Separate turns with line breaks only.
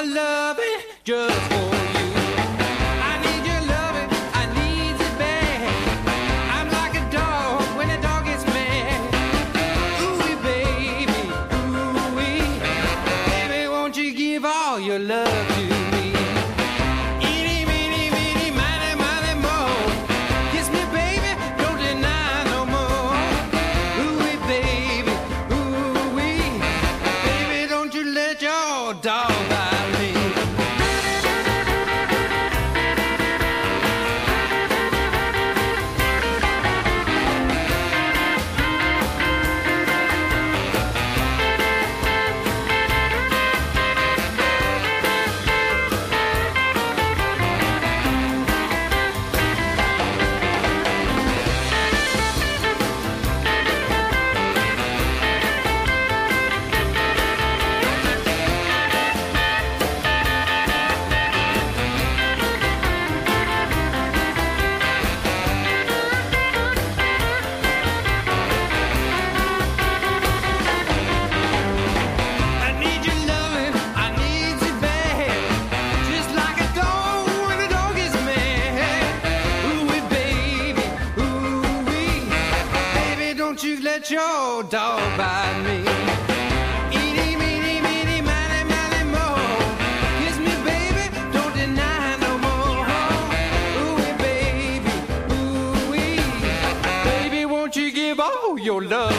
loving just for you. I need your loving, I need it bad. I'm like a dog when a dog gets mad. Ooh-wee, baby, ooh-wee. Baby, won't you give all your love to me? Eeny, meeny, meeny, miny, miny, moe. Kiss me, baby, don't deny no more. Ooh-wee, baby, ooh-wee. Baby, don't you let your dog bite me. I need your loving, I need it bad. Just like a dog when a dog is mad. Ooh-wee, baby, ooh-wee. Baby, don't you let your dog bite me. Eeny, meeny, meeny, miny, miny, moe. Kiss me, baby, don't deny no more. Ooh-wee, baby, ooh-wee. Baby, won't you give all your love